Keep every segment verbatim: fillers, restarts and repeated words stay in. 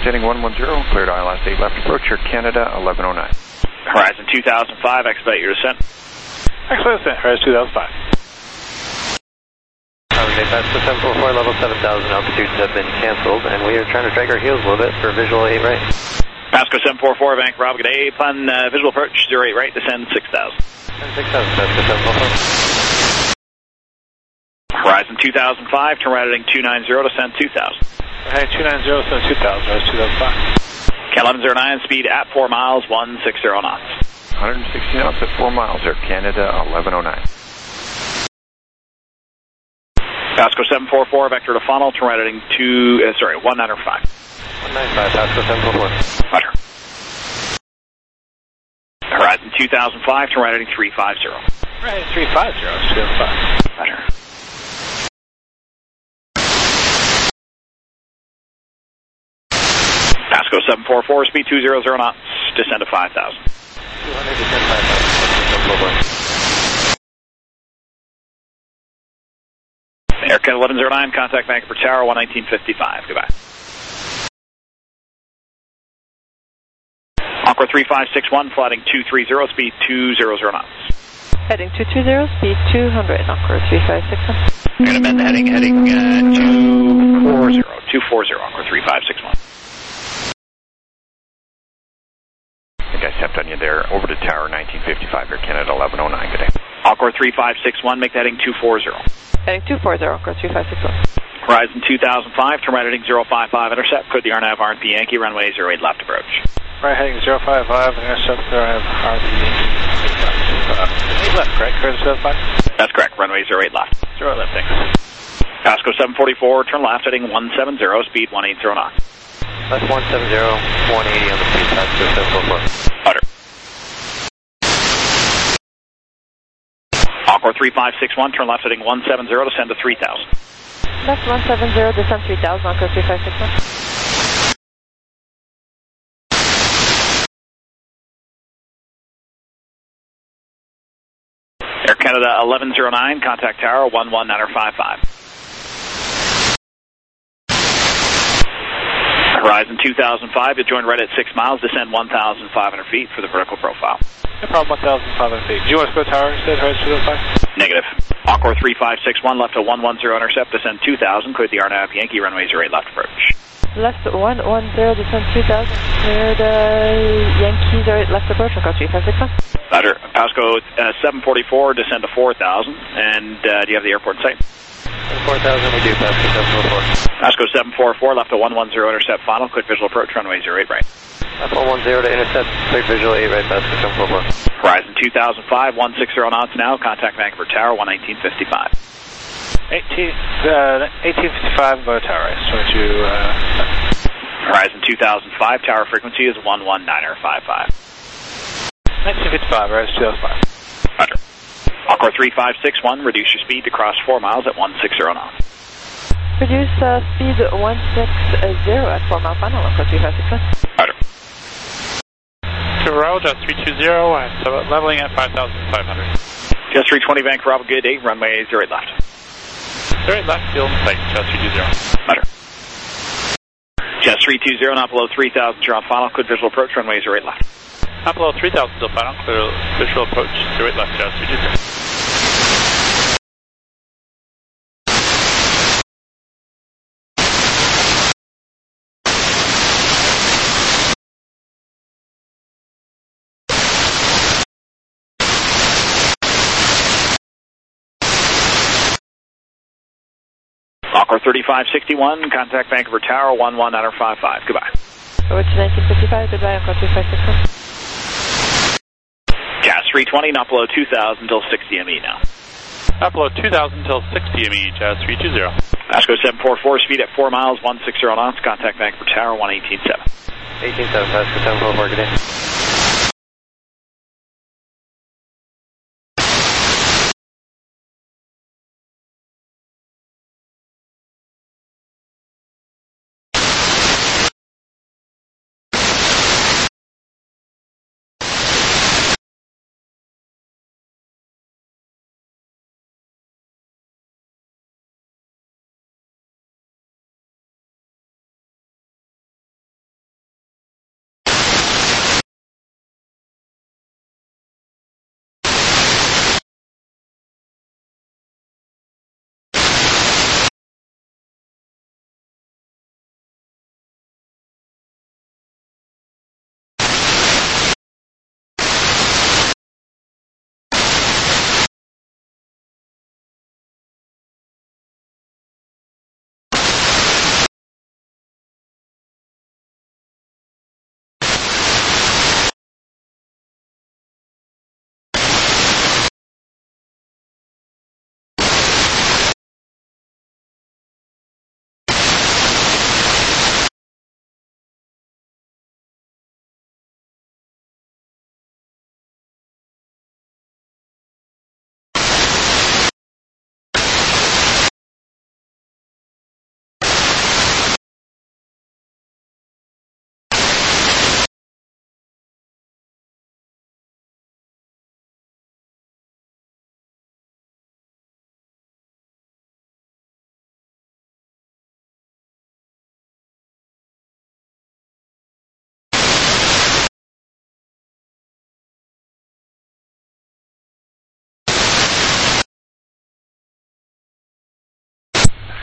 Descending one one zero, cleared I L S eight left approach, Air Canada eleven oh nine. Horizon two thousand five, expedite your descent. Expedite descent, Horizon two thousand five. Okay, Pasco seven four four, level seven thousand, altitudes have been canceled, and we are trying to drag our heels a little bit for visual eight right. Pasco seven four four, Bank Bravo, good day. Plan uh, visual approach, zero eight right, descend six thousand. six thousand, Pasco seven four four. Horizon two thousand five, turn right heading two nine zero, descend two thousand. Hey, two nine zero, descend two thousand, Horizon two thousand five. K eleven oh nine, speed at four miles, one sixty knots. one hundred sixty knots at four miles, Air Canada eleven oh nine. Pasco seven four four, vector to funnel, turn right heading two, uh, sorry, one nine five. one nine five, Pasco seven four four. Roger. Horizon two thousand five, turn right heading three five zero. Right, three five zero, two thousand five. Roger. Pasco seven four four, speed two hundred knots, descend to five thousand. two hundred, descend five thousand, seven four four. Aircat eleven oh nine, contact Vancouver Tower, one nineteen fifty-five. Goodbye. Aqua three five six one, flighting two three zero, speed two hundred knots. Heading two two zero, speed two hundred, Aqua three five six one. I'm going to amend the heading, heading uh, two four zero, two four zero, Aqua three five six one. I think I stepped on you there. Over to Tower nineteen fifty-five, Air Canada eleven oh nine. Good day. Aqua three five six one, make the heading two four zero. Heading two four zero, Aqua three five six one. Horizon two thousand five, turn right heading zero five five, intercept, clear the R N A V R and P Yankee, runway zero eight left approach. Right heading zero five five, intercept there, I have R V eight left, correct? Horizon two thousand five? That's correct, runway zero eight left. zero left, thanks. Pasco seven forty-four, turn left heading one seven zero, speed one eighty knots. Left one seven zero, one eighty on the speed, Pasco seven four four. Roger. Aqua three five six one, turn left heading one seven zero, descend to three thousand. Left one seven zero, descend three thousand, Aqua three five six one. Air Canada eleven oh nine, contact tower one one nine five five. Horizon two thousand five, to join right at six miles, descend one thousand five hundred feet for the vertical profile. No problem, one thousand five hundred feet. Do you want us to go tower instead, Horizon two thousand five? Negative. Aqua three five six one, left to one one zero, intercept, descend two thousand, cleared the R N A V Yankee, runway zero eight left approach. Left one one zero, descend two thousand, cleared uh, Yankee zero eight left approach, Aqua three five six one. Roger. Pasco uh, seven forty-four, descend to four thousand, and uh, do you have the airport in sight? four thousand, we do, Pasco seven four four. Pasco seven four four, left to one one zero, intercept final, quick visual approach, runway zero eight right. Left one one zero to intercept, clear visual eight right, Pasco seven four four. Horizon two thousand five, one sixty knots now, contact Vancouver Tower, one nineteen fifty-five. eighteen, uh, eighteen fifty-five, go to tower, right, twenty-two, uh... Horizon two thousand five, tower frequency is one one nine five five. nineteen fifty-five, Horizon two thousand five. Roger. Aqua three five six one, reduce your speed to cross four miles at one sixty knots. Reduce uh, speed one sixty at four mile final, Aqua three five six one. Roger. To route at three two zero and so leveling at five thousand five hundred. Just three twenty, Vancouver Bravo, good day, runway zero eight left. zero eight left, field in sight, just three two zero. Roger. Just three two zero, not below three thousand, you're on final, good visual approach, runway zero eight left. Not below three thousand till final, clear visual approach, zero eight left, just three two zero. Aqua thirty-five sixty-one, contact Vancouver Tower, one one nine five five. Goodbye. Over to nineteen fifty-five, goodbye, Aqua three five six one. Gas three twenty, not below two thousand till sixty M E now. Not below two thousand till sixty M E, Jazz three two zero. Pasco seven four four, speed at four miles, one sixty knots, contact Vancouver Tower, one eighteen seven. eighteen seven, Pasco seven four four, good day.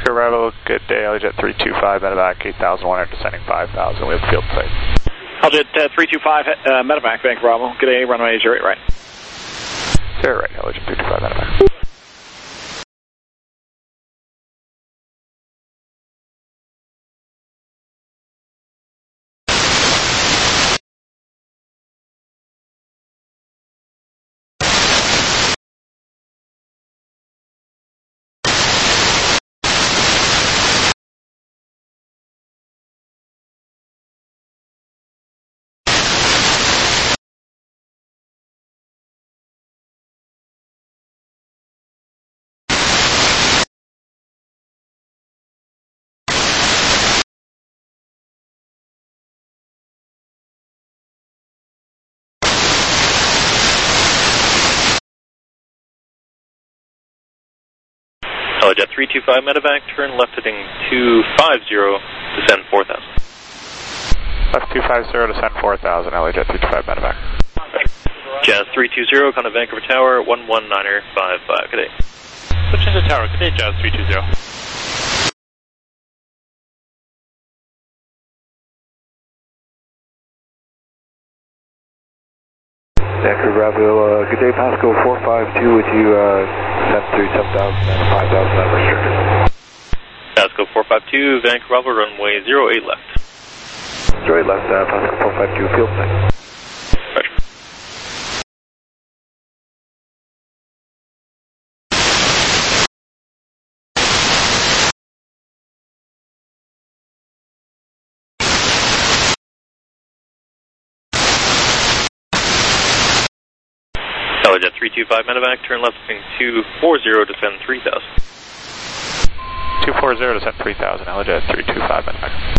Pasco arrival, good day, Aljet three two five, medevac eight thousand one hundred, descending five thousand, we have field sight. Aljet uh, three two five, uh, medevac, Bank Bravo, good day, runway zero eight right. zero right, Aljet three two five, medevac. Aljet three two five, medevac, turn left heading two five zero, descend four thousand. Left two five zero, descend four thousand, Aljet three two five, medevac. Jazz three two zero, come to Vancouver Tower, one one niner five five, good day. Switch into tower, good day, Jazz three two zero. Vancouver Bravo, uh, good day, Pasco four five two with you, uh, send through seven thousand and five thousand unrestricted. Pasco four five two, Vancouver Bravo, runway zero eight left. zero eight left, uh, Pasco four five two, field sight. Roger. Aljet three two five, medevac, turn left heading two four zero, descend three thousand. two four zero, descend three thousand, Aljet three two five, medevac.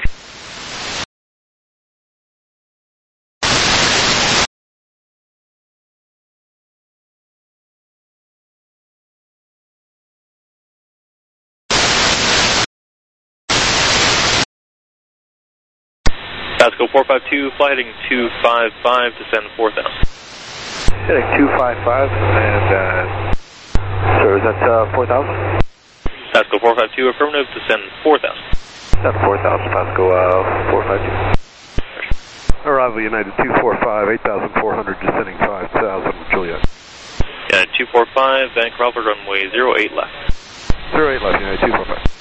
Pasco four five two, fly heading two five five, descend four thousand. Heading two five five, and, uh, sir, is that, uh, four thousand? Pasco four five two, affirmative, descend four thousand. That's four thousand, Pasco, uh, four five two. Arrival United two four five, eight thousand four hundred, descending five thousand, Juliet. United two four five, Vancouver, runway zero eight left. zero eight left, United two four five.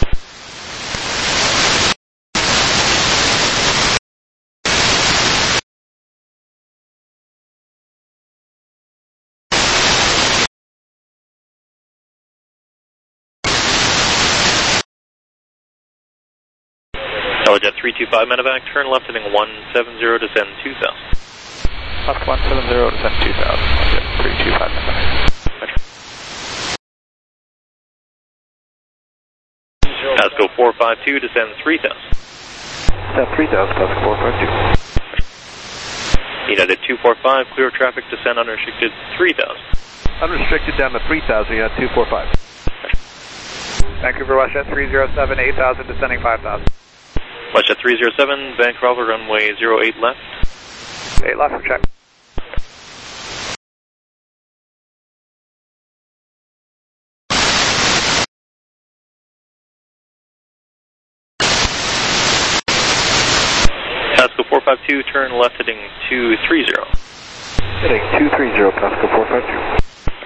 Aljet three two five, medevac, turn left heading one seven zero, descend two thousand. Left one seven zero, descend two thousand, Aljet three two five, medevac. Pasco four five two, descend three thousand. Descend three thousand, Pasco four five two. United two four five, clear traffic, descend unrestricted three thousand. Unrestricted down to three thousand, United two four five. Vancouver WestJet three zero seven, eight thousand, descending five thousand. WestJet three zero seven, Vancouver, runway zero eight left. eight left, check. Pasco four five two, turn left heading two three zero. Heading two three zero, Pasco four five two.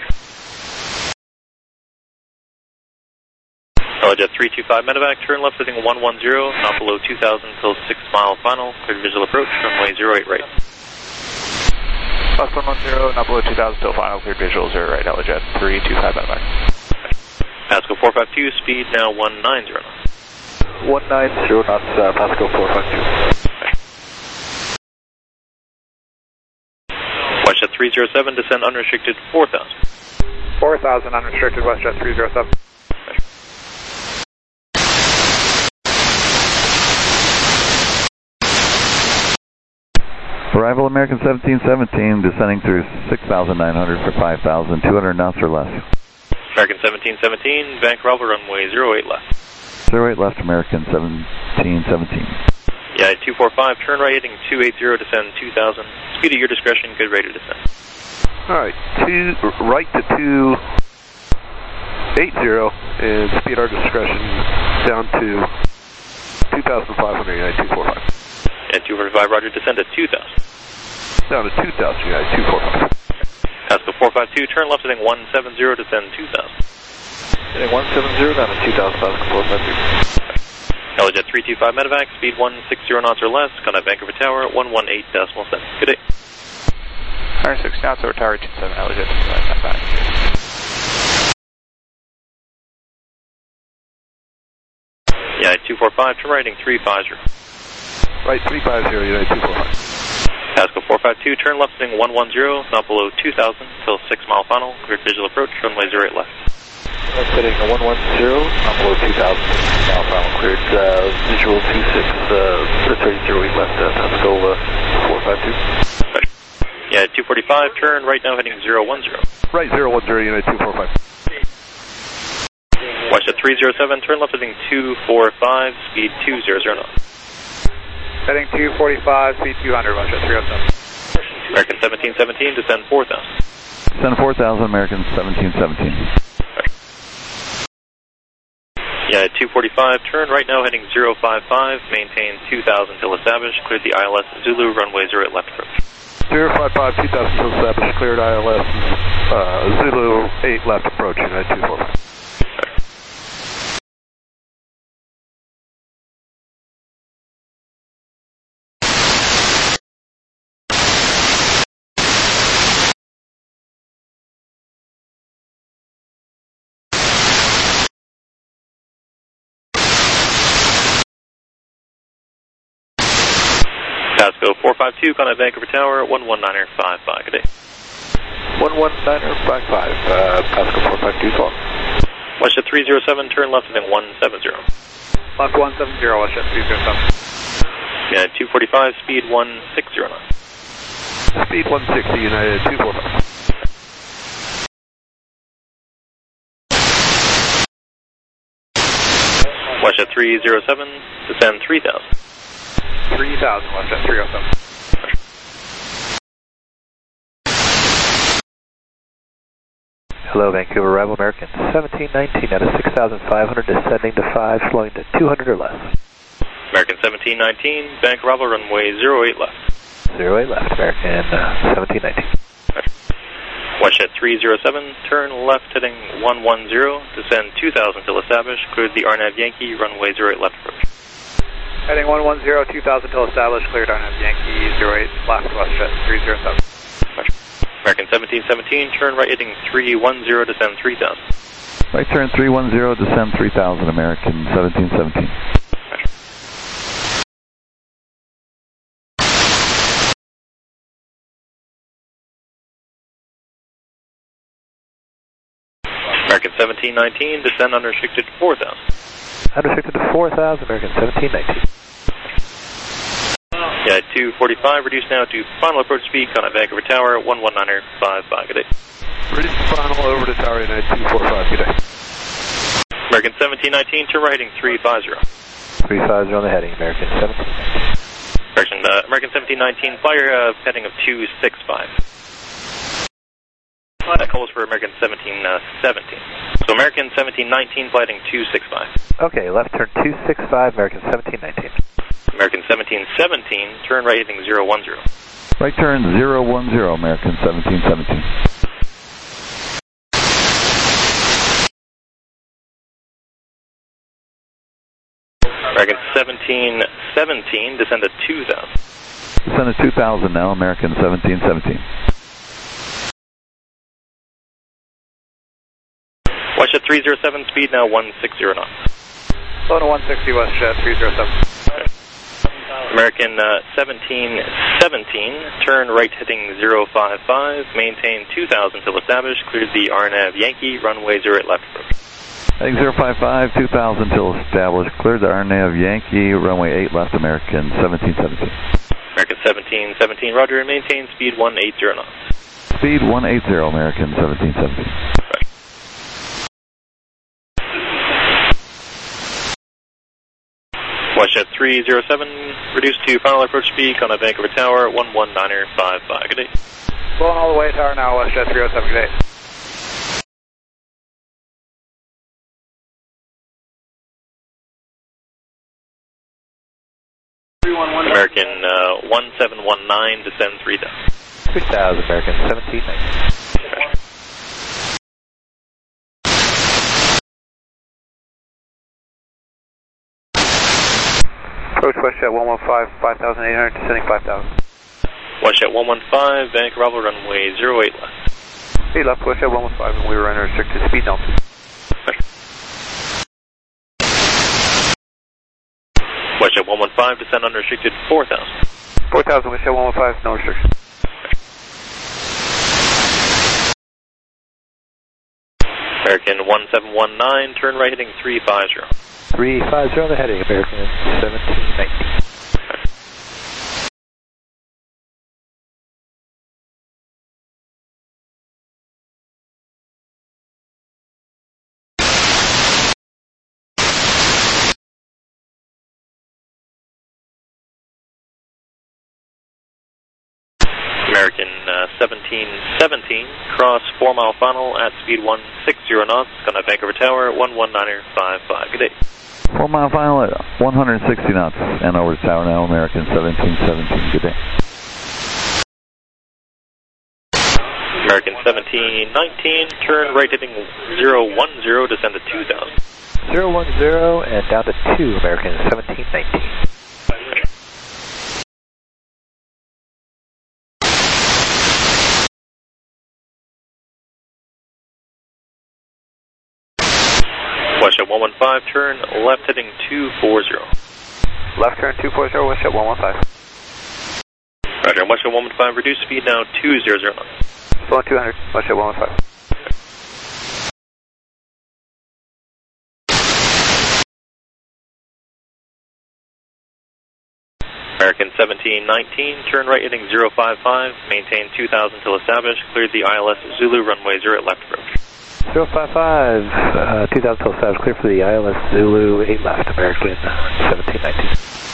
Aljet three two five, medevac, turn left heading one one zero, not below two thousand until six mile final, cleared visual approach, runway zero eight right. Left one one zero, not below two thousand, still final, cleared visual, zero right, Aljet three two five, medevac. Pasco four five two, speed now one nine zero knots. one nine zero knots, uh, Pasco four five two. WestJet three zero seven, descend unrestricted four thousand. four thousand, unrestricted, WestJet three zero seven. Arrival American seventeen seventeen, descending through six thousand nine hundred for five thousand, two hundred knots or less. American seventeen seventeen, Vancouver, runway zero eight left. zero eight left, American seventeen seventeen. Yeah, two four five, turn right heading two eight zero, descend two thousand. Speed at your discretion, good rate of descent. Alright, two, right to two eight zero, and speed our discretion down to two thousand five hundred, United two four five. At two forty-five, roger, descend at two thousand. Down to two thousand, United two four five. Pasco four five two, turn left heading one seven zero, descend two thousand. Heading one seven zero, down to two thousand, Pasco four five two. Helijet three two five medevac, speed one sixty knots or less, contact Vancouver Tower, one one eight decimal seven. Good day. one hundred six knots over Tower two seven, Helijet two five medevac. Yeah, two four five, turn right heading three five zero. Right, three five zero, United two four five. Pasco four five two, turn left heading one one zero, not below two thousand, till six mile final, cleared visual approach, runway zero eight left. Left heading one one zero, not below two thousand, mile final, cleared uh, visual two six, uh, sorry, zero eight left, uh, Pasco uh, four five two. Right. Yeah, two forty-five, turn right now heading zero one zero. Right, zero one zero, United two four five. Watch at three zero seven, turn left heading two four five, speed two hundred knots. Heading two forty-five, speed two hundred, watch at three oh seven. American seventeen seventeen, descend four thousand. Descend four thousand, American seventeen seventeen. Right. Yeah, at two forty-five, turn right now heading zero five five, maintain two thousand till established, cleared the I L S Zulu, runway zero eight left approach. zero five five, two thousand till established, cleared I L S uh, Zulu eight left approach, United two four five. Pasco four five two, contact Vancouver Tower, one one niner five five. Good day. one one niner five five, uh, Pasco four five two, call. Watch at three zero seven, turn left heading one seven zero. Left one seven zero, watch at three zero seven. Yeah, two forty-five, speed one sixty knots. Speed one sixty, United two four five. Watch at three zero seven, descend three thousand. three thousand, watch at three oh seven. Hello, Vancouver, arrival American seventeen nineteen out of six thousand five hundred, descending to five, slowing to two hundred or less. American seventeen nineteen, bank arrival runway zero eight left. zero eight left, American uh, seventeen nineteen. Watch at three zero seven, turn left heading one one zero, descend two thousand till established, cleared the R N A V Yankee, runway zero eight left approach. Heading one one zero, two thousand till established, cleared R N A V Yankee, zero eight left, west jet three zero seven. American seventeen seventeen, turn right heading three one zero, descend three thousand. Right turn three one zero, descend three thousand, American seventeen seventeen. American seventeen nineteen, descend unrestricted four thousand. Unrestricted to four thousand, American seventeen nineteen. Yeah, two forty-five, reduce now to final approach speed, contact Vancouver Tower, one one niner five five. Good day. Reduce the final over to Tower United two four five, good day. American seventeen nineteen, turn right heading three five zero. three five zero on the heading, American seventeen nineteen. Correction, uh, American seventeen nineteen, flyer uh, heading of two six five. That calls for American seventeen seventeen. So American seventeen nineteen, flighting two six five. Okay, left turn two six five, American seventeen nineteen. American seventeen seventeen, turn right heading zero one zero. Right turn zero one zero, American seventeen seventeen. American seventeen seventeen, descend to two thousand. Descend to two thousand now, American seventeen seventeen. Watch at three zero seven, speed now one sixty knots. Slow to one sixty west jet three zero seven. Okay. American uh, seventeen seventeen, turn right heading zero five five, maintain two thousand till established, cleared the R N A V Yankee, runway zero eight left approach. Heading zero five five, two thousand till established, cleared the R N A V Yankee, runway eight left, American seventeen seventeen. American seventeen seventeen, roger, and maintain speed one eighty knots. Speed one eighty, American seventeen seventeen. Right. Watch at three zero seven, reduce to final approach speed, contact Vancouver Tower, one one niner five five. Good day. Blowing all the way, Tower now, west jet three oh seven, good day. American uh, one seven one nine, descend three thousand. three thousand, American seventeen nineteen. Approach WestJet one one five, five thousand eight hundred, descending five thousand. WestJet one one five, Vancouver, Bravo, runway zero eight left. Hey, left WestJet one one five, and we were under restricted speed now. WestJet one one five, descend unrestricted four thousand. four thousand, WestJet one one five, no restriction. American one seven one nine, turn right heading three five zero. three five zero, the heading, American seventeen nineteen. American uh, seventeen seventeen, cross four mile final at speed one six zero knots, gonna Vancouver Tower, one one niner five five. Good day. Four mile final at one hundred sixty knots and over to tower now, American seventeen seventeen. Good day. American seventeen nineteen, turn right heading zero one zero, descend to two thousand. zero one zero and down to two, American seventeen nineteen. WestJet one one five, turn left heading two four zero. Left turn two four zero, WestJet one one five. Roger, WestJet one one five, reduce speed now two hundred knots. Slow two hundred, WestJet one one five. American seventeen nineteen, turn right heading zero five five, maintain two thousand till established, cleared the I L S Zulu, runway zero at left approach. zero five five, uh, two thousand till established, clear for the I L S Zulu, eight left, American seventeen nineteen.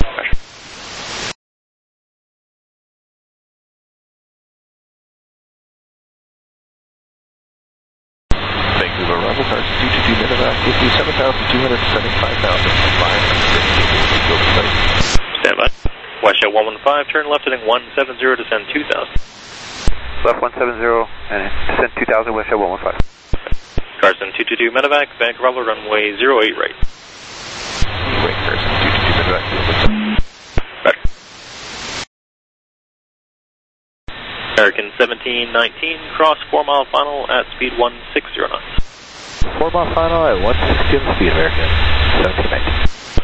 Vancouver, Bravo, cars two two two, medevac, fifty-seven thousand two hundred, seventy-five thousand five hundred. Stand by. WestJet one one five, turn left heading one seven zero, descend two thousand. Left one seven zero, and descend two thousand, WestJet one one five. Carson two two two, medevac, Vancouver, Bravo, runway zero eight right. Wait, Carson two two two, medevac, Roger. American seventeen nineteen, cross four mile final at speed one six zero knots. four mile final at one sixty speed, American seventeen nineteen.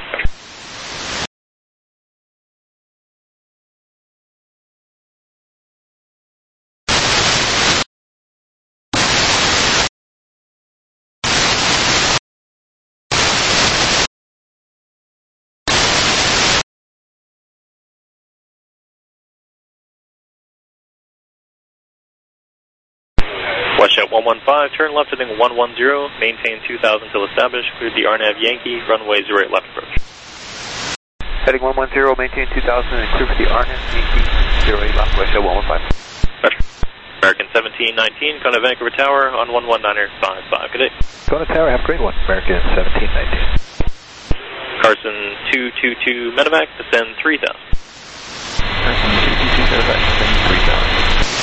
WestJet one one five, turn left heading one one zero, maintain two thousand till established, cleared the R N A V Yankee, runway zero eight left approach. Heading one one zero, maintain two thousand, and clear for the R N A V Yankee, zero eight left, WestJet one one five. Roger. American seventeen nineteen, going to Vancouver Tower on one one niner five five. Good day. Go to tower, have a great one, American seventeen nineteen. Carson two two two, medevac, descend three thousand. Carson two two two, medevac, descend three thousand.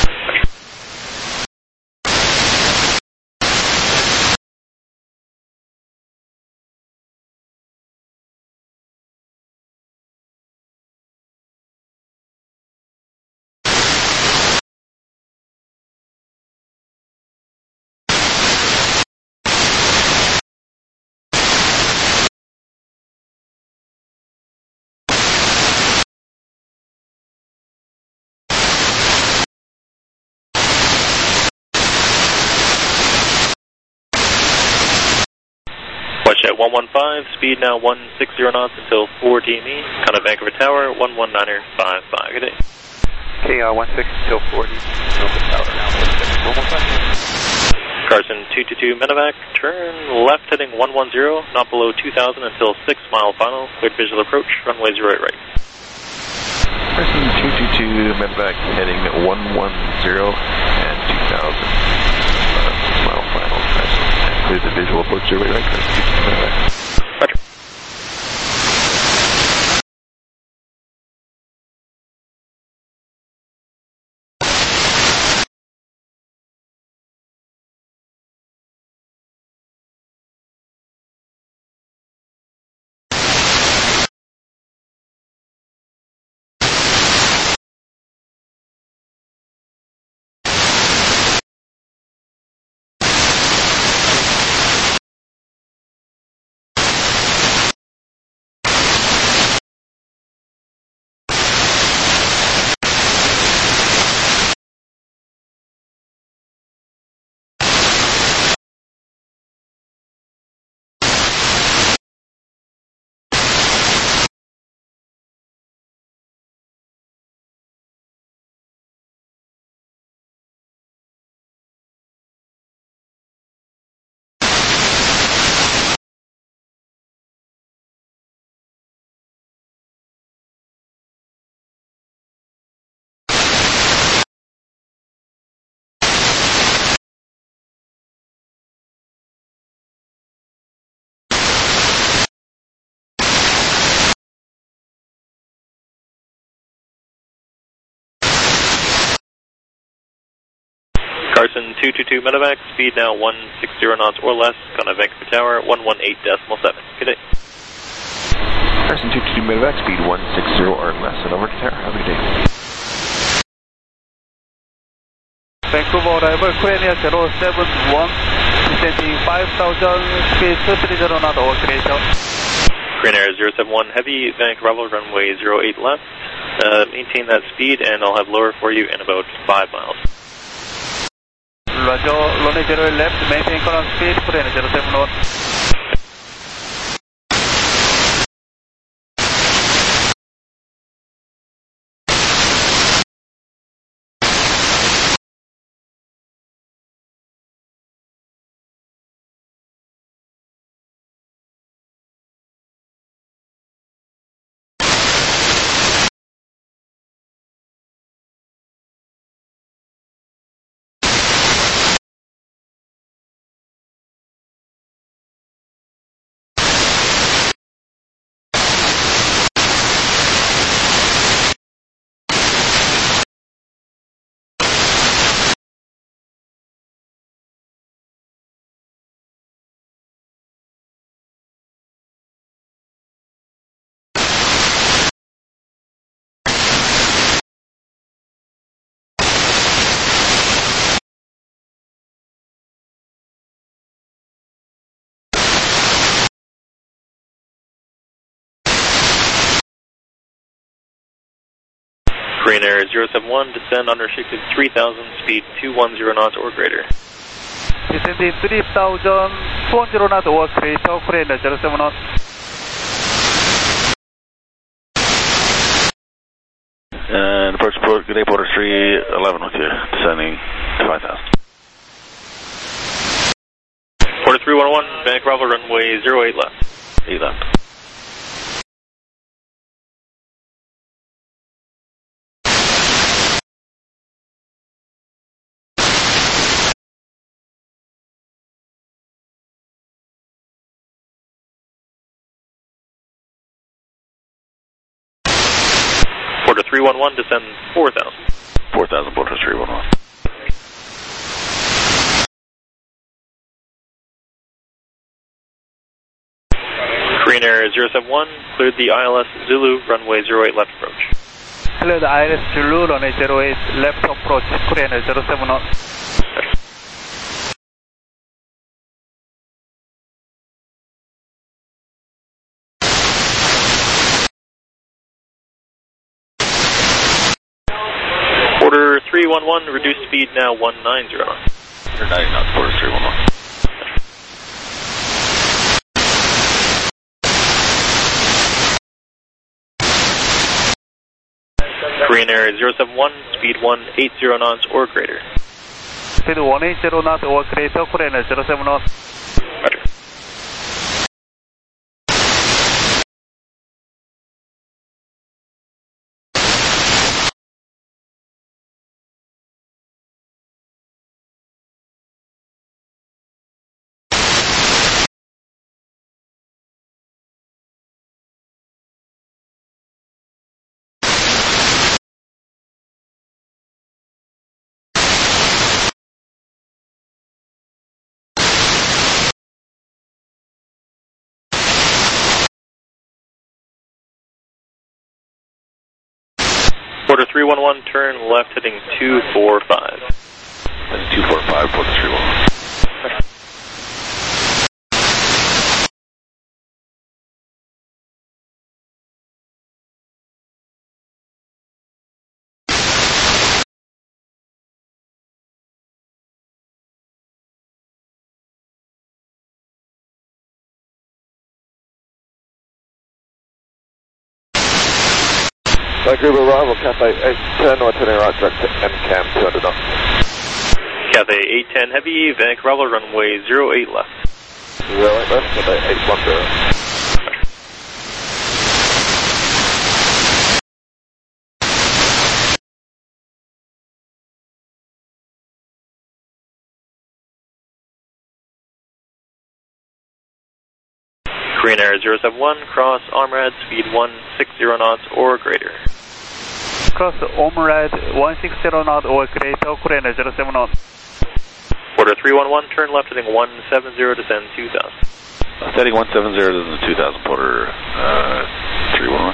WestJet one one five, speed now one six zero knots until four D M E, kind of Vancouver Tower, one one niner five five. Good day. Okay, uh, one six until forty, Vancouver Tower now, one one five. Carson two two two, medevac, turn left heading one one zero, not below two thousand until six mile final, cleared visual approach, runway zero eight right. Carson two two two, medevac, heading one one zero and two thousand. Uh, six mile final, Carson. Clear the visual approach zero eight right, Carson two two two, medevac. Carson two two two medevac, speed now one sixty knots or less, Kona Vancouver Tower, one eighteen decimal seven. Good day. Carson two two two medevac, speed one sixty or less, and over to tower. Have a good day. Vancouver arrival, Korea zero seven one, descending five thousand, speed two three zero knot over Crater. Korea zero seven one Heavy, Vancouver runway zero eight left. Uh, maintain that speed, and I'll have lower for you in about five miles. Roger, runway zero eight left, maintain current speed, Korea zero seven one. Korean Air zero seven one, descend unrestricted three thousand, speed two ten knots or greater. Descending three thousand, two ten knots or greater, Korean Air zero seven one. And approach port, good day, Porter three eleven with you, descending to five thousand. Porter three one one, Vancouver runway zero eight left. eight left. Porter three one one, descend four thousand. four thousand, Porter three one one. Korean Air zero seven one, cleared the I L S Zulu, runway zero eight left approach. Cleared I L S Zulu, runway zero eight left approach, Korean Air zero seven one. Porter three one one, reduced speed now one ninety knots. You're ninety knots, Porter three one one. Korean Air zero seven one, speed one eighty knots or greater. Speed one eighty knots or greater, Korean Air zero seven one. Roger. Porter three one one, turn left heading two four five. That's two four five, Porter three one one. Vancouver arrival, Cathay eight ten, or turning right direct to M CAM two hundred knots. Cathay eight ten Heavy, Vancouver runway zero eight left. zero eight left, Cathay eight one zero. Korean Air zero seven one, cross Armrad, speed one sixty knots or greater. Cross Armrad one sixty knots or greater, Korean Air zero seven one. Quarter three one one, turn left heading one seven zero, descend two thousand. Uh, heading one seven zero, descend two thousand, Porter uh, three one one.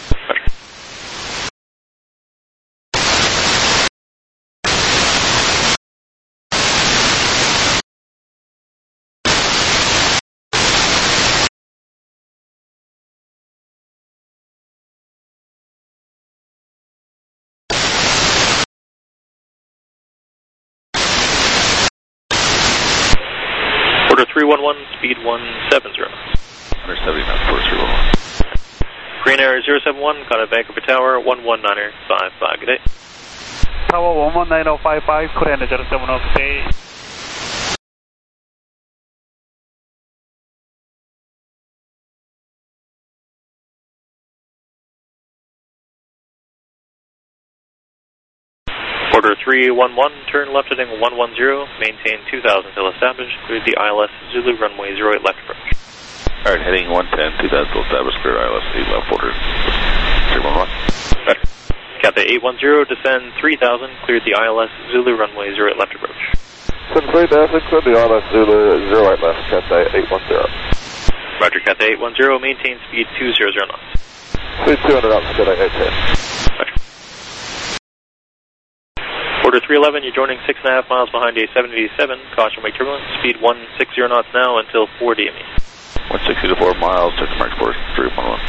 Quarter three one one, speed one seven zero. one seventy knots, Porter three one one. Green Air zero seven one, contact Vancouver Tower, one one niner five five, good day. Tower one one nine zero five five, Korean zero seven one, good day. Quarter three one one, turn left heading one one zero, maintain two thousand till established, clear the I L S Zulu runway zero eight left approach. Alright, heading one ten, two thousand till established, clear I L S eight left, Porter three one one. Better. Cathay eight one zero, descend three thousand, cleared the I L S Zulu runway zero eight left approach. seven three thousand, clear the I L S Zulu zero eight left, Cathay eight one zero. Roger, Cathay eight one zero, maintain speed two hundred knots. Speed two hundred knots, Cathay eight ten. Roger. Quarter three eleven, you're joining six and a half miles behind a seven eighty-seven, caution wake turbulence, speed one sixty knots now until four D M E. one sixty to four miles, check the mark, Porter three one one.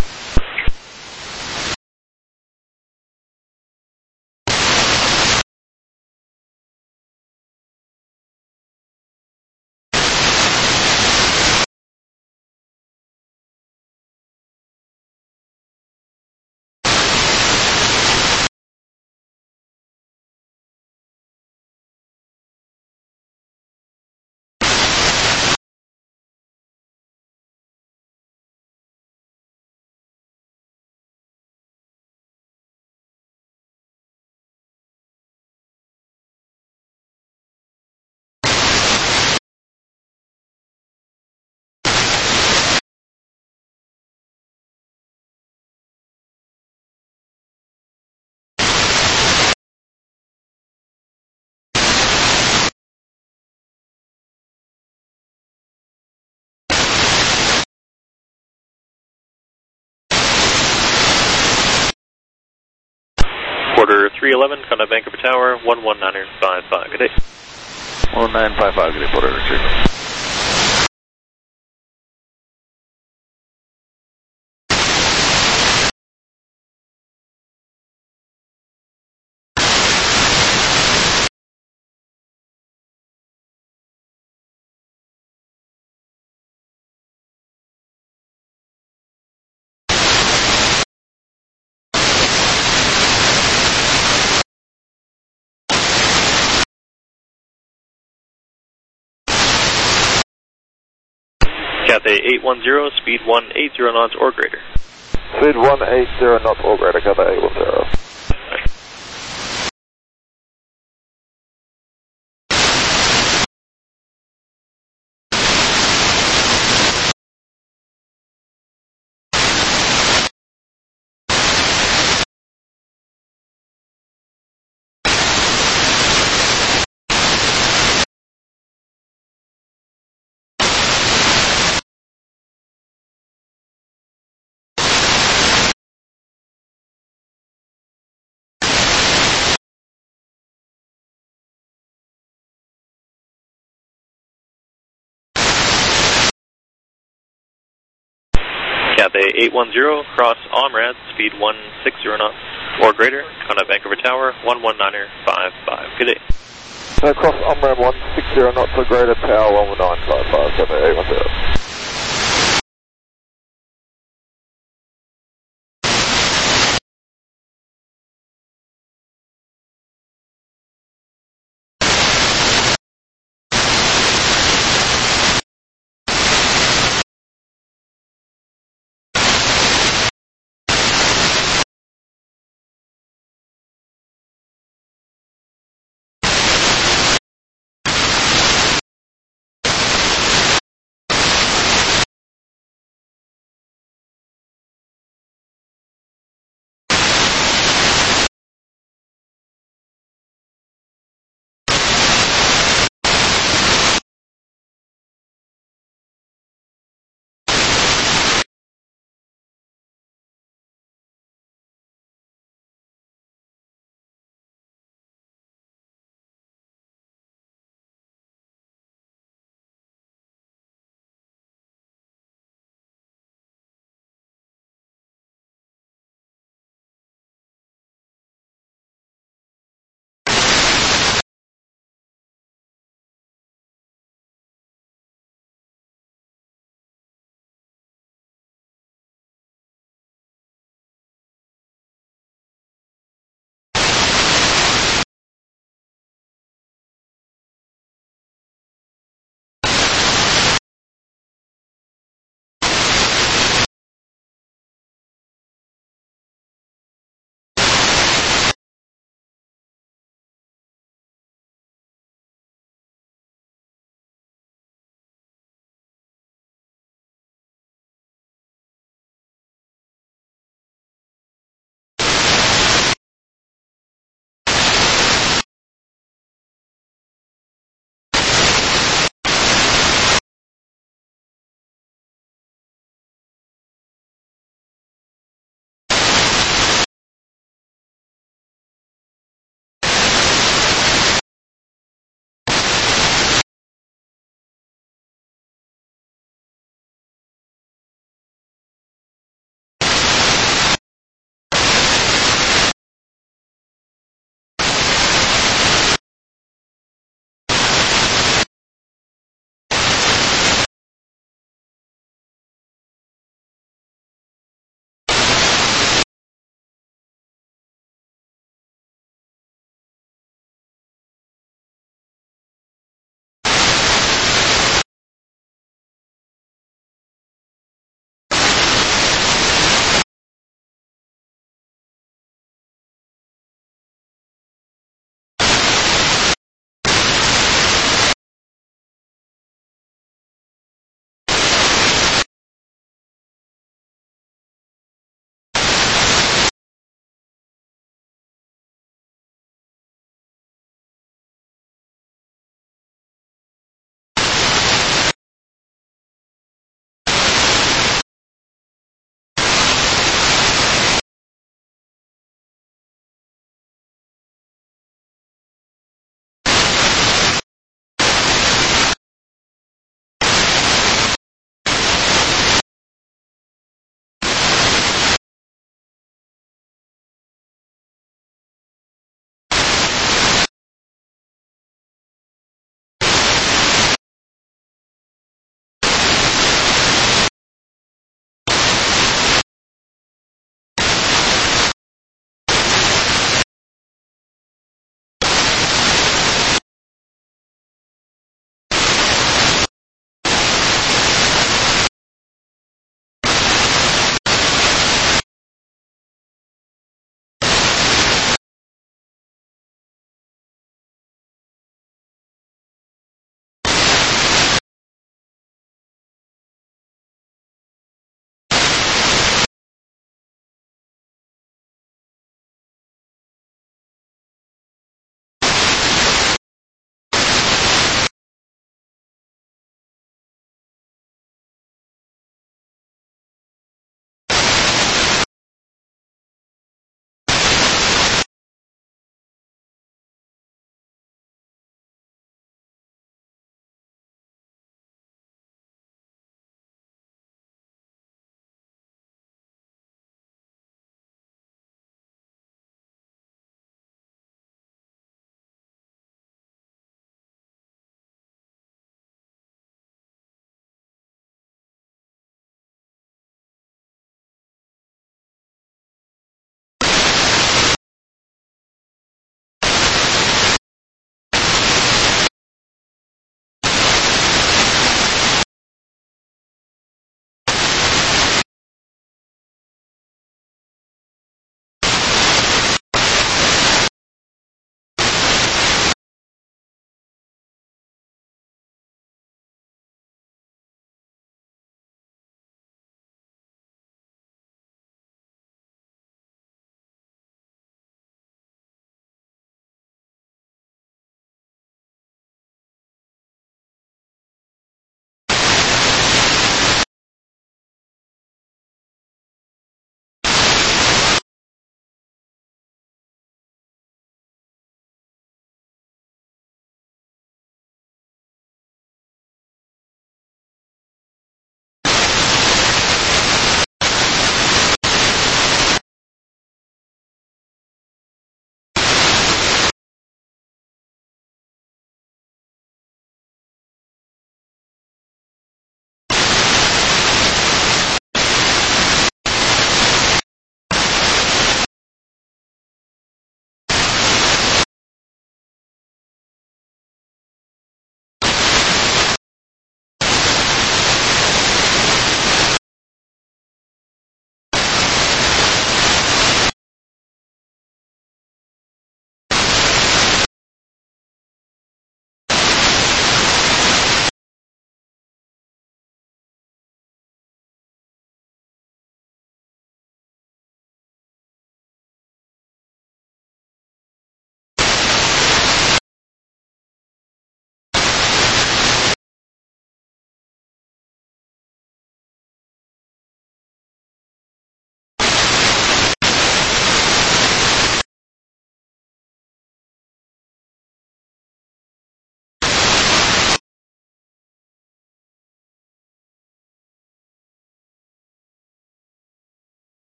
Quarter three eleven, contact Vancouver Tower, one one niner five five, good day. one nine five five, good day, Porter three one one. Cathay eight one zero, speed one eighty knots or greater. Speed one eighty knots or greater, Cathay eight one zero. Cathay eight one zero, cross Omrad, speed one sixty knots or greater, contact Vancouver Tower, one one niner five five, good day. So cross Omrad one sixty knots or greater, tower one one nine five five, Cathay eight one zero.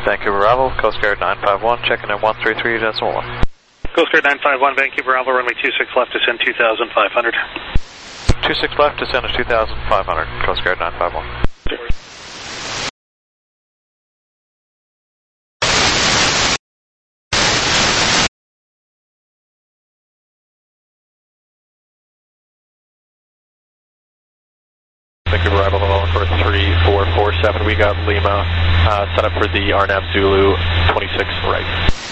Vancouver Bravo, Coast Guard nine five one, checking in one three three decimal one. Coast Guard nine five one, Vancouver Bravo, runway two six left, descend two thousand five hundred. two six left, descend to two thousand five hundred, Coast Guard nine five one. Vancouver Bravo, for three four four seven, we got Lima, uh, set up for the R N A V Zulu twenty-six right.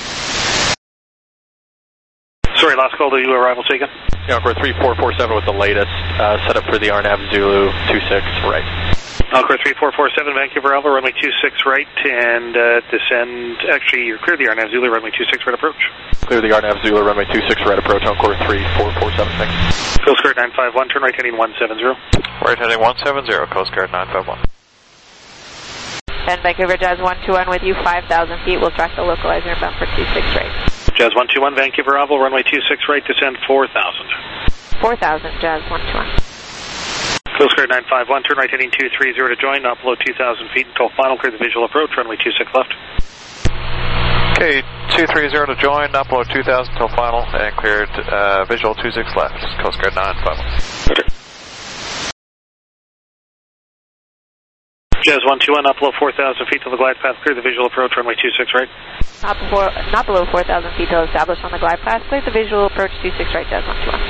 Sorry, last call to you, arrival taken. Yeah, Encore three four four seven with the latest, uh, set up for the R N A V Zulu twenty-six right. Encore three four four seven, Vancouver Bravo, runway two six right, and uh, descend, actually, you're clear the R N A V Zulu, runway two six right approach. Clear the R N A V Zulu, runway two six right approach, Encore three four four seven, thanks. Coast Guard nine five one, turn right heading one seven zero. Right heading one seven zero, Coast Guard nine five one. And Vancouver Jazz one two one with you, five thousand feet. We'll track the localizer and bound for two six right. Jazz one two one, Vancouver Bravo, runway two six right, descend four thousand. four thousand, Jazz one two one. Coast Guard nine five one, turn right heading two three zero to join, not below two thousand feet until final, clear the visual approach, runway two six left. Okay, two three zero to join, not below two thousand until final, and cleared uh, visual two six left, Coast Guard nine five one. Okay. Jazz one two one, not below four thousand feet till the glide path, clear the visual approach, runway two six right. Not, before, not below four thousand feet till established on the glide path, clear the visual approach two six right, Jazz one two one.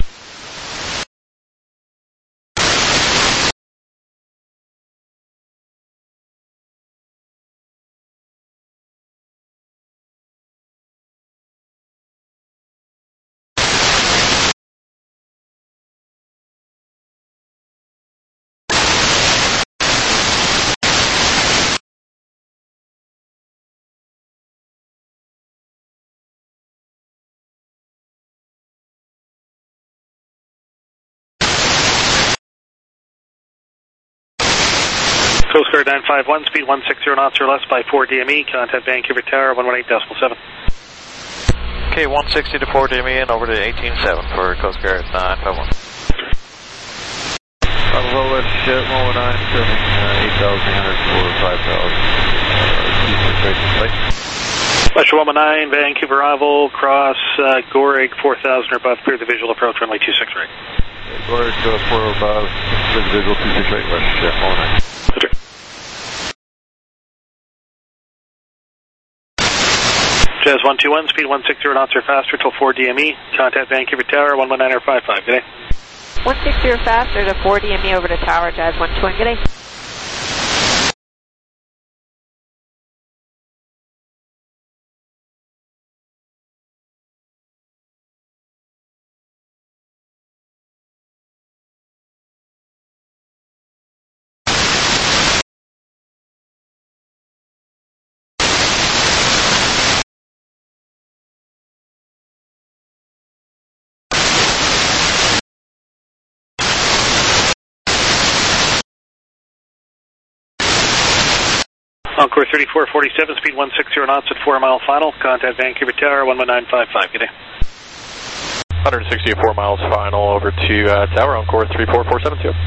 Coast Guard nine five one, speed one six zero knots or less by four D M E, contact Vancouver Tower one one eight point seven. Okay, one sixty to four D M E and over to eighteen seven for Coast Guard nine five one. Bravo, West Jet one one nine, turning uh, eight thousand eight hundred for five thousand. West one one nine, Vancouver Bravo, cross uh, Gorig four thousand or above, clear the visual approach, runway two six right. Gorig uh, four above, clear the visual two six right, West Jet one one nine. Okay. Jazz one two one, speed one six zero knots or faster till four D M E, contact Vancouver Tower one one nine or five five, good day. one sixty or faster to four D M E over to Tower, Jazz one two one, good day. Encore thirty-four forty-seven, speed one six zero knots at four mile final, contact Vancouver Tower one one nine five five, good day. one sixty at four miles final over to uh, Tower, Encore three four four seven two.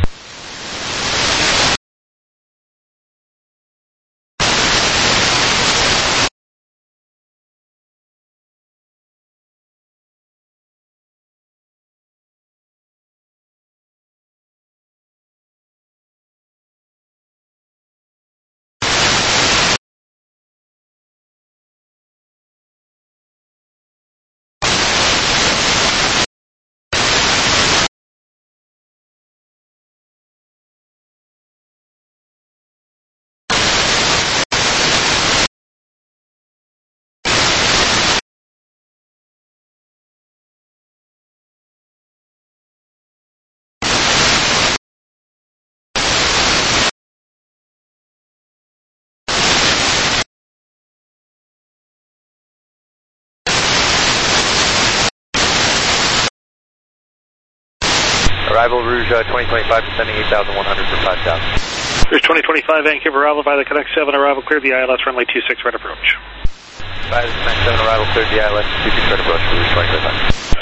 Arrival Rouge uh, twenty twenty-five, descending eight thousand one hundred for five thousand. Rouge twenty twenty-five, Vancouver Arrival by the Connect seven, arrival cleared the I L S runway two six right approach. By the Connect seven, arrival cleared the I L S two six right approach for Rouge twenty twenty-five.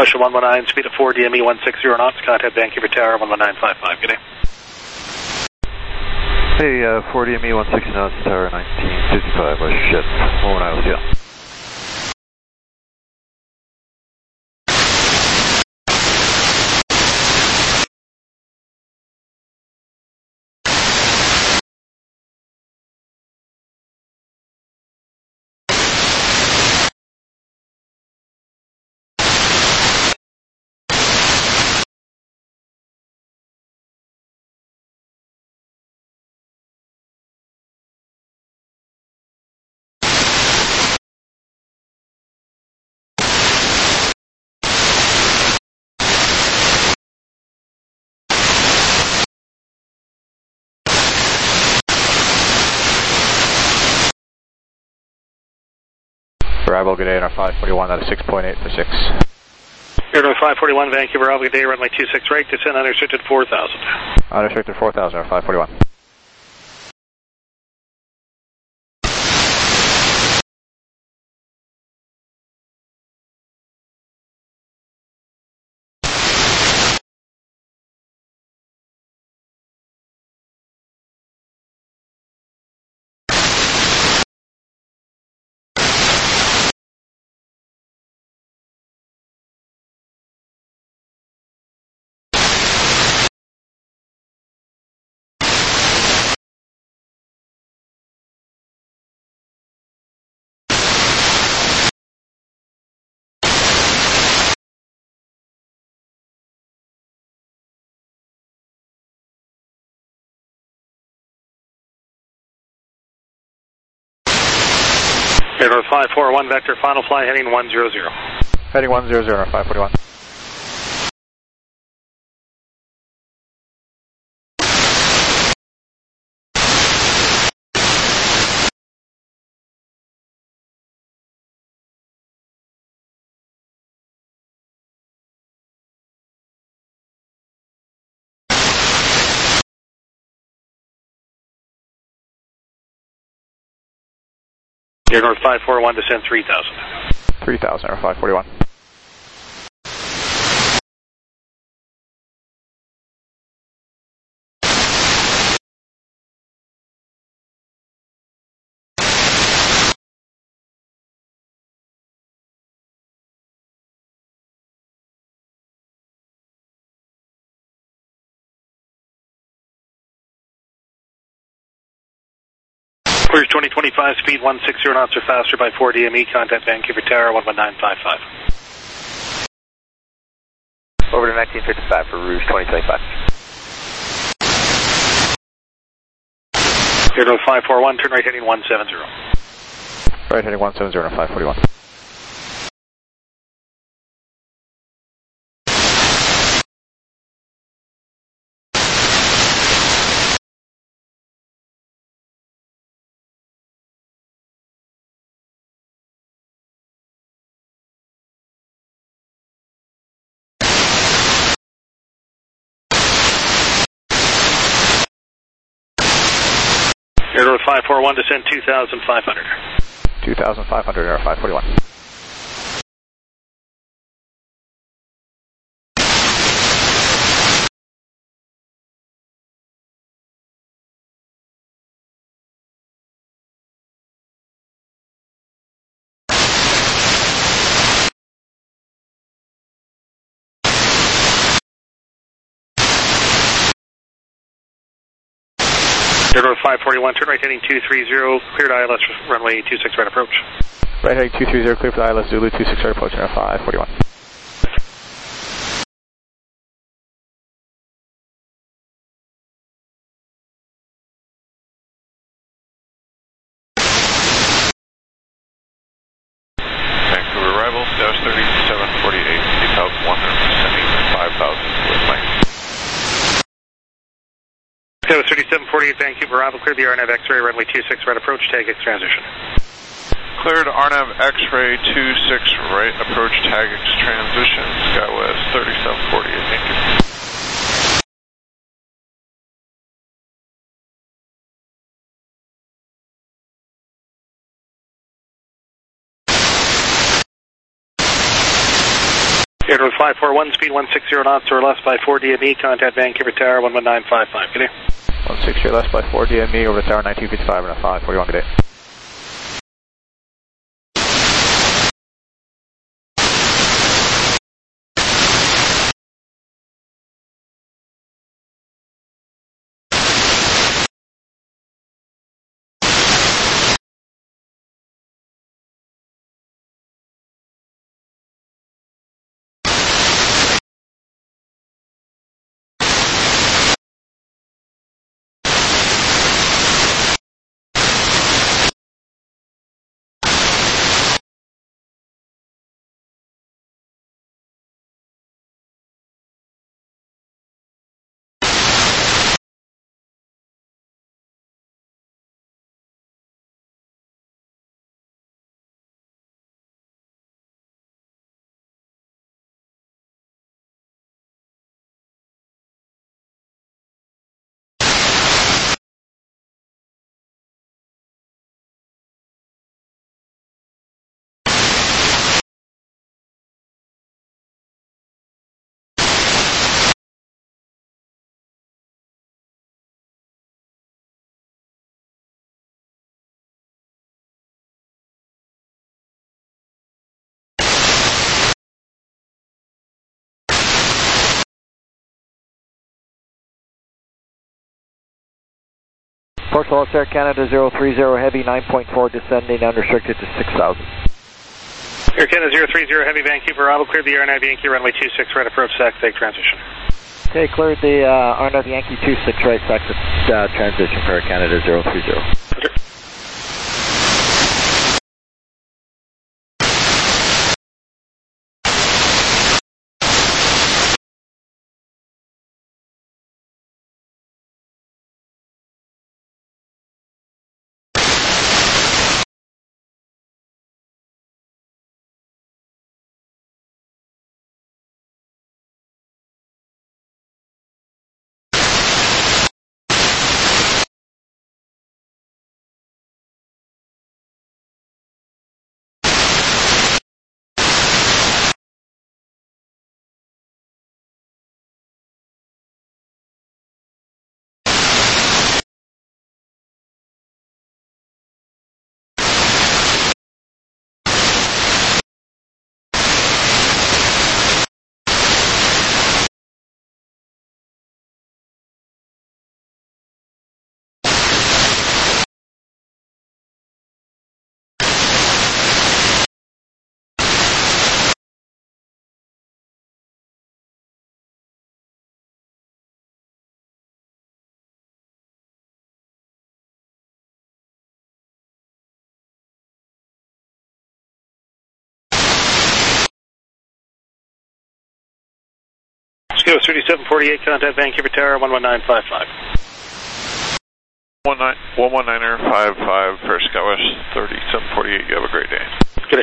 Ocean one one nine, speed of four D M E one sixty knots, contact Vancouver Tower one one nine five five. Good day. Hey, uh, four D M E one sixty knots, Tower nineteen fifty-five, oh shit, one I was, yeah. Arrival, good day, on our five forty-one, out of six point eight for six. Air five forty-one, Vancouver, arrival, good day, runway two six right, descend unrestricted four thousand. Unrestricted four thousand, our five forty-one. Air five four one, vector, final fly, heading one zero zero. Heading one zero zero, our five forty-one. Air North five four one, descend three thousand. three thousand, our five forty-one. Clears twenty twenty-five, speed one sixty knots or faster by four D M E, contact Vancouver Tower one one nine five five. Over to nineteen fifty-five for Rouge twenty twenty-five. Air North five four one, turn right heading one seven zero. Right heading one seven zero, five forty-one. Air North five four one, descend two thousand five hundred. two thousand five hundred, our five forty-one. Air North five forty-one, turn right heading two three zero, cleared I L S runway two six right approach. Right heading two three zero, clear for the I L S Zulu two six right approach, our five forty-one. Vancouver arrival, Dash thirty-seven forty-eight, eight thousand one hundred, descending five thousand with length. That was thirty-seven forty-eight, Vancouver arrival, cleared the R N A V X-ray, runway two six right approach, tag X transition. Cleared R N A V X-ray two six right approach, tag X transition, SkyWest thirty-seven forty-eight, thank you. Airfield five four one, speed one sixty knots or less by four D M E, contact Vancouver Tower one one nine five five. Good day. one sixty or less by four D M E over the tower nineteen fifty-five and a five forty-one. Good day. Portugal Air Canada zero three zero Heavy nine point four descending unrestricted to six thousand. Air Canada zero three zero Heavy Vancouver Bravo, cleared the R N A V Yankee runway two six right approach, S A C, take transition. Okay, cleared the uh, R N A V Yankee two six right, S A C, uh, transition for Air Canada zero three zero. Okay. Go thirty-seven forty-eight, contact Vancouver Tower one one nine five five. one one niner five five for Scotwest thirty-seven forty-eight. You have a great day. Good day.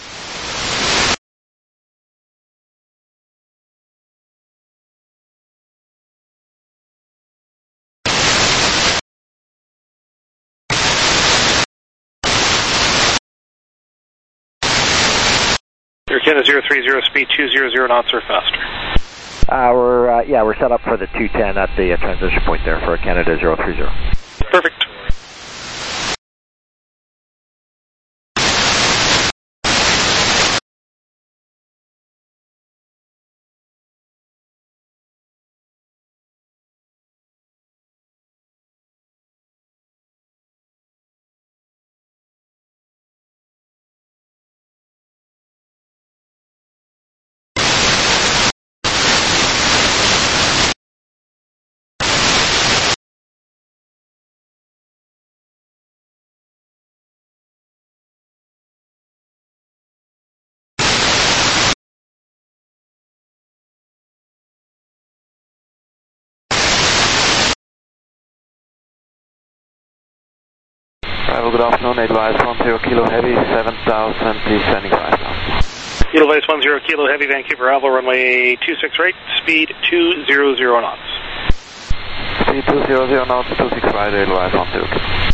Air Canada zero three zero, speed two hundred knots or faster. Uh, we're, uh, yeah, we're set up for the two ten at the uh, transition point there for Canada zero three zero. Perfect. Bravo, good afternoon, Edelweiss one zero Kilo Heavy, seven thousand, please standing five now. Edelweiss one zero Kilo Heavy, Vancouver Bravo, runway two six right, speed two hundred knots. Speed two hundred knots, two six right, Edelweiss one zero Kilo.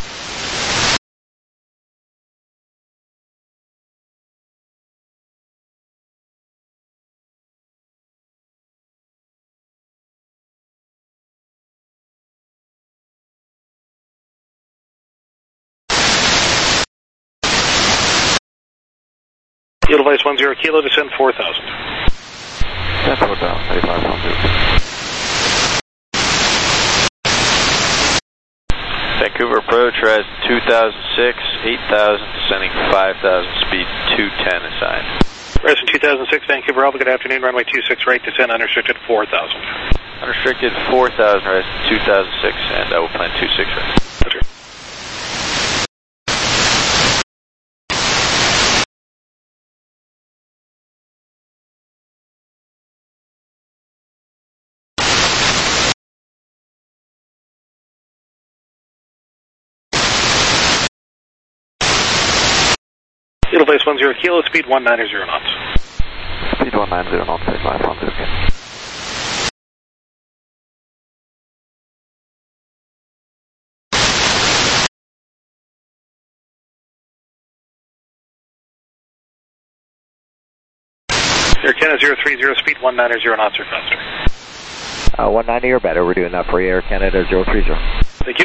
Edelweiss one zero kilo, descend four thousand. Descend four thousand, thirty-five hundred. Vancouver approach, rise two thousand six, eight thousand, descending five thousand, speed two ten assigned. Rise two thousand six, Vancouver Alpha, good afternoon, runway two six right, descend unrestricted four thousand. Unrestricted four thousand, rise two thousand six, and I will plan two six right. Okay. Edelweiss one zero kilo, speed one nine zero knots. Speed one nine zero knots, thirty-five hundred, okay. Air Canada zero three zero, speed one nine zero knots or faster. Uh, one ninety or better, we're doing that for you, Air Canada zero three zero. Thank you.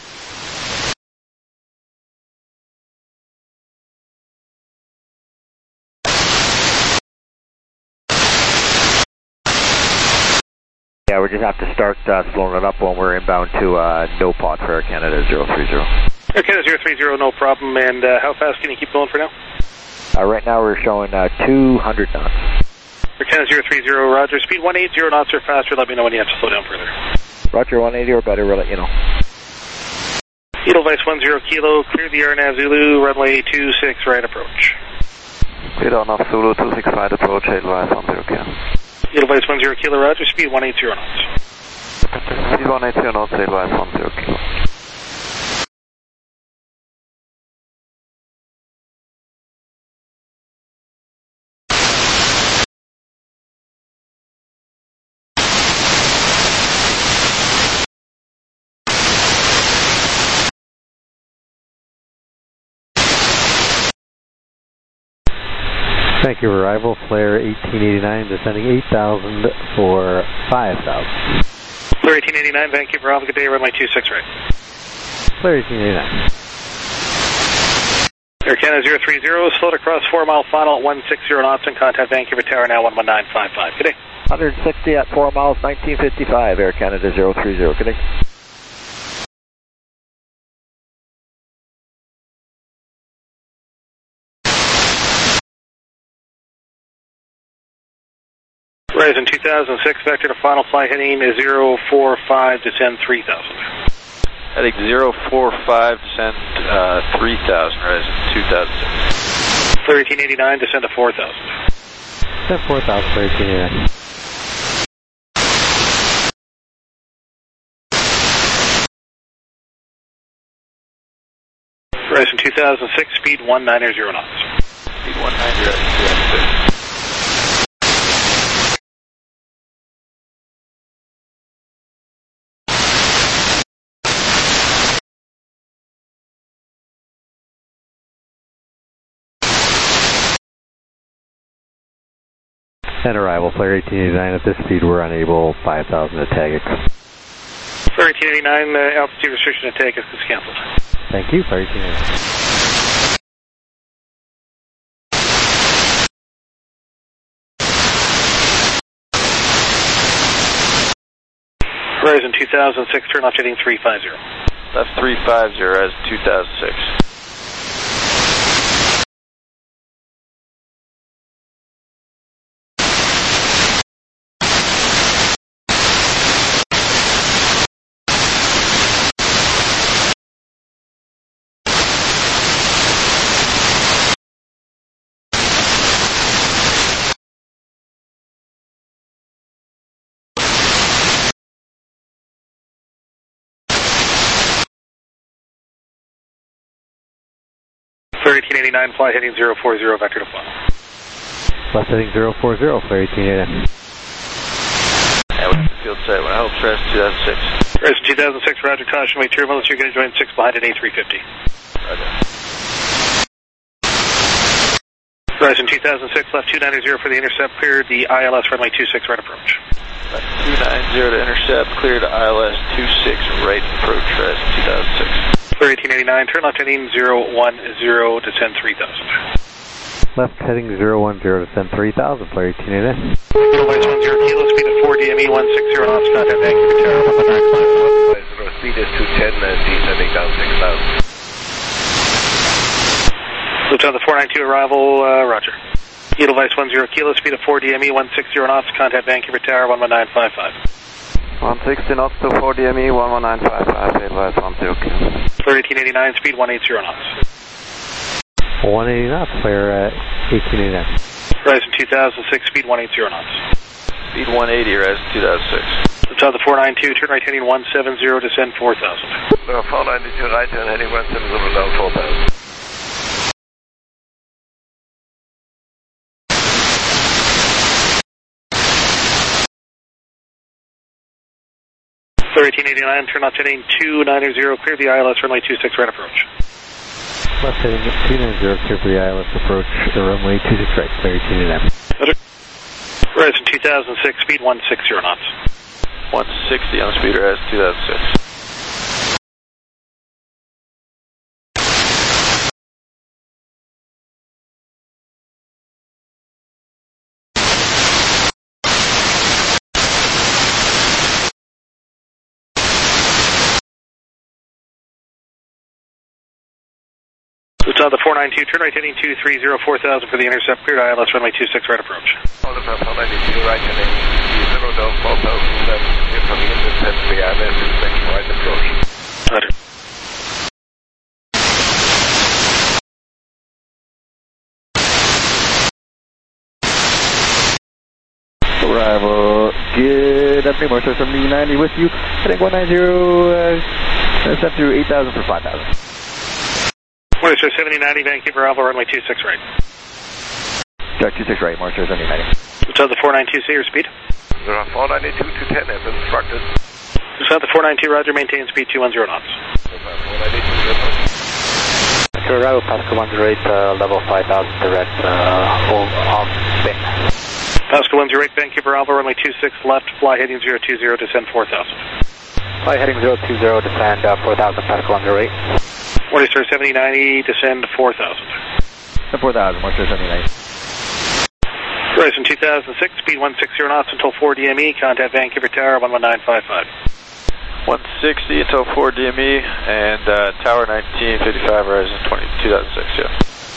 Yeah, we just have to start uh, slowing it up when we're inbound to uh, no pod for Air Canada zero three zero. Air Canada zero three zero, no problem. And uh, how fast can you keep going for now? Uh, right now we're showing uh, two hundred knots. Air Canada zero three zero, roger. Speed one eighty knots or faster. Let me know when you have to slow down further. Roger, one eighty or better, we'll let you know. Edelweiss one zero kilo, clear the R N A V Zulu, runway two six right approach. Clear R N A V Zulu, two six right approach, Edelweiss one zero kilo. Edelweiss one zero kilo, roger. Speed one eighty knots. Speed one eighty knots, Edelweiss one zero kilo. Thank you, arrival, Flare eighteen eighty-nine, descending eight thousand for five thousand. Flare eighteen eighty-nine, Vancouver Alpha, good day, runway two six right. Flare eighteen eighty-nine. Air Canada zero three zero, float across four mile final at one sixty knots and contact Vancouver Tower now one one nine five five. Good day. one sixty at four miles, nineteen fifty-five, Air Canada zero three zero. Good day. Horizon two thousand six, vector to final flight heading zero four five, descend three thousand. Heading zero four five, descend uh, three thousand, Horizon two thousand six. Flare eighteen eighty-nine, descend to four thousand. Descend four thousand for eighteen eighty-nine. Horizon two thousand six, speed one nine zero knots. Speed one ninety, Horizon two thousand six. And arrival, Flare eighteen eighty-nine, at this speed we're unable, five thousand to tag it. Flare eighteen eighty-nine, uh, altitude restriction to take us is cancelled. Thank you, Flare eighteen eighty-nine. Horizon two thousand six, turn left heading three five zero. Left three five zero, as two thousand six. Flare eighteen eighty-nine, fly heading zero four zero, vector to final. Left heading zero four zero, Flare eighteen eighty-nine. Yeah, what's the field site? When I hope Horizon two thousand six. Horizon two thousand six, roger, caution, wait turbulence, you're going to join six behind at A three fifty. Roger. Horizon two thousand six, left two ninety for the intercept, clear the I L S runway two six right approach. Left two ninety to intercept, clear to I L S two six right approach, Horizon two thousand six. Flare eighteen eighty-nine, turn left heading zero one zero, descend three thousand. Left heading zero one zero, descend three thousand, flare eighteen eighty. Edelweiss one zero kilo, speed of four D M E, one sixty knots, contact Vancouver Tower, one one nine five five. Speed is two ten and descending down six thousand. Lufthansa four nine two arrival, uh, roger. Edelweiss one zero kilo, speed of four D M E, one sixty knots, contact Vancouver Tower, one one nine five five. one sixty knots to four D M E, one one nine five five, Edelweiss one zero kilo. Flare eighteen eighty-nine, speed one eighty knots. one eighty knots, flare uh, eighteen eighty-nine. Horizon two thousand six, speed one eighty knots. Speed one eighty, Horizon two thousand six. Lufthansa four nine two, turn right heading one seven zero, descend four thousand. No, four ninety-two right, turn heading one seven zero, down four thousand. Flare eighteen eighty-nine, turn left heading two ninety, clear the I L S, runway two six, right approach. Left heading two ninety, clear for the I L S approach, the runway two six right, flare eighteen eighty-nine. Horizon two thousand six, speed one sixty knots. one sixty on speed, Horizon two thousand six. Lufthansa four nine two, turn right heading two three zero, four thousand for the intercept, cleared I L S, runway two six, right approach. Lufthansa four ninety-two right heading zero down four thousand, clear from the intercept, the I L S, two six, right approach. Roger. Arrival, good afternoon, Marshall seventy ninety with you, heading one ninety, uh, intercept through eight thousand for five thousand. Marshall seventy ninety, Vancouver Alpha, runway two six right. Jack two six right, Marshall seventy ninety. Lufthansa four nine two, say your speed. four ninety-two, two ten, as instructed. Lufthansa four nine two, roger, maintain speed two ten knots. four ninety-two, To arrival, Pascal one zero eight, uh, level five thousand, direct, uh, hold off, six. Pascal one zero eight, Vancouver Alpha, runway two six left, fly heading zero two zero, descend four thousand. Fly heading zero two zero, descend uh, four thousand, Pascal one zero eight. Morningstar seventy ninety, descend four thousand. four thousand, Morningstar seventy ninety. Horizon two thousand six, speed one sixty knots until four D M E, contact Vancouver Tower, one one nine five five. one sixty until four D M E, and uh, Tower nineteen fifty-five, Horizon two thousand six, yeah.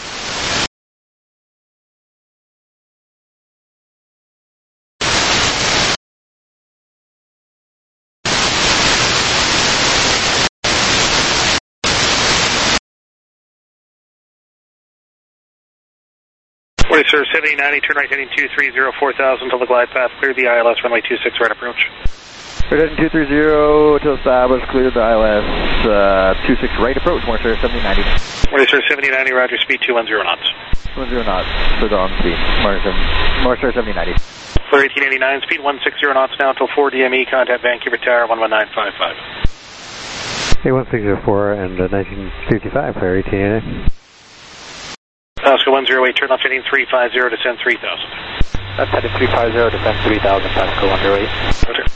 Morningstar seventy ninety, turn right heading two three zero, four thousand until the glide path, clear the I L S, runway two six right approach. Clear heading two three zero to establish, clear the I L S, uh, two six right approach, Morningstar seventy ninety. Morningstar seventy ninety, roger, speed two ten knots. one zero knots, for the on speed, Morningstar seventy ninety. Flare eighteen eighty-nine, speed one sixty knots now until four D M E, contact Vancouver Tower, one one nine five five. A one six zero four and uh, nineteen fifty-five, flare eighteen eighty. Pascal one zero eight, turn left heading three five zero, descend three thousand. Left heading three five zero, descend three thousand, Pascal one zero eight. Roger.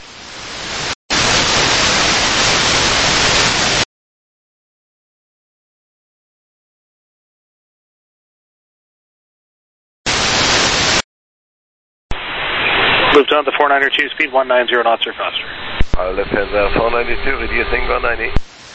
Lufthansa four nine two, speed one ninety knots or faster. Uh, Lufthansa four ninety-two, reducing one ninety.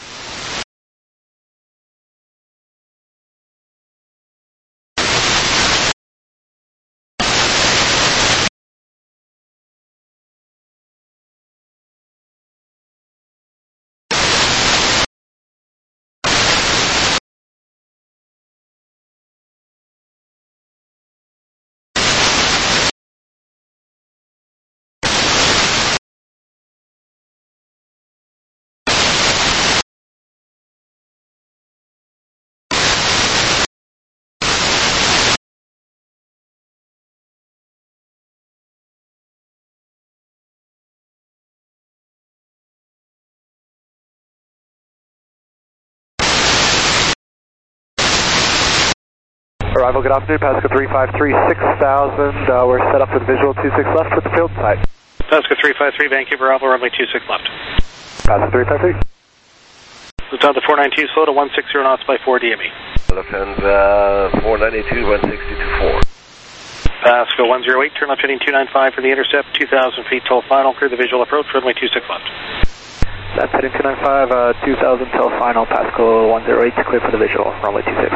Arrival, good afternoon, Pascal three five three, six thousand, uh, we're set up with visual two six left with the field side. Pascal three five three, Vancouver Alpha, runway two six left. Pascal three five three. Lufthansa four nine two, slow to one sixty knots by four D M E. Lufthansa four ninety-two, one sixty to Pasco one zero eight, turn left heading two nine five for the intercept, two thousand feet till final, clear the visual approach, runway two six left. That's heading two nine five, uh, two thousand till final, Pasco one zero eight, clear for the visual, runway two six.